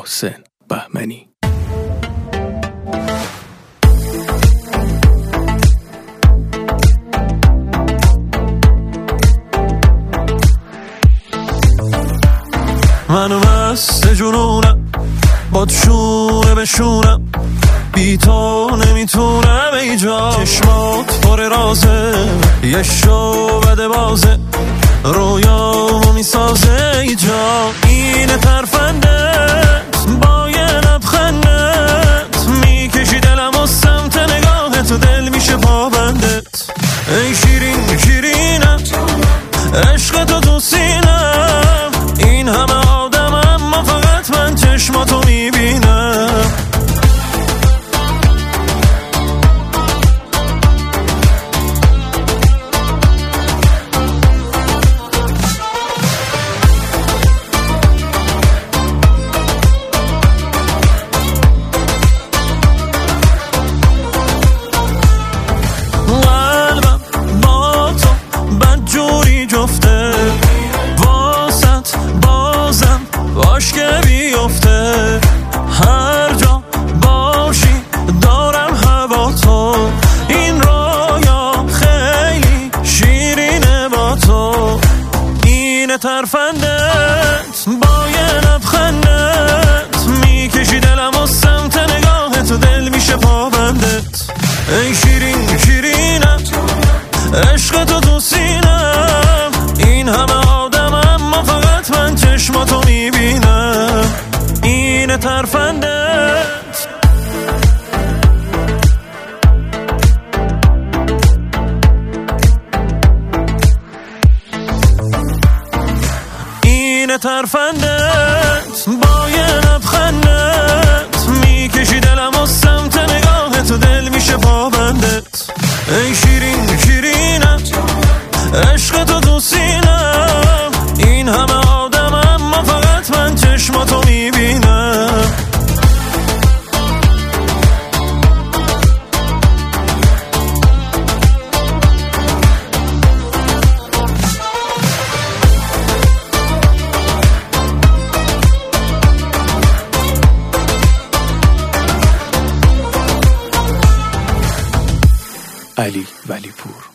محسن بهمنی. منو مست جنونم با شونه به شونم، بی تو نمیتونم ای جا. چشمات پر رازه، یه شو بده بازه، رویامو میسازه ای جا. اینه ترفندت با یه لبخندت، میکشی دلم و سمت نگاهت و دل میشه پابندت. ای شیرین شیرینم، عشق تو سینم، این همه آدم اما فقط من چشماتو میبینم. قلبم با تو بدجوری جفته، واسط بازم باش که بیفته. هر جا باشی دارم هوا تو، این رویا خیلی شیرینه با تو. اینه ترفندت با یه لبخندت، میکشی دلم و سمت نگاهت و دل میشه پابندت. ای شیرین شیرینم، عشق تو سینم، این همه آدم اما فقط من چشماتو میبینم. اینه ترفندت. اینه ترفندت با یه لبخندت، میکشی دلم و سمت نگاهت و دل میشه پابندت. ای شیرین شیرینم، عشق تو سینم، این همه آدم اما فقط من چشماتو میبینم. علی ولیپور.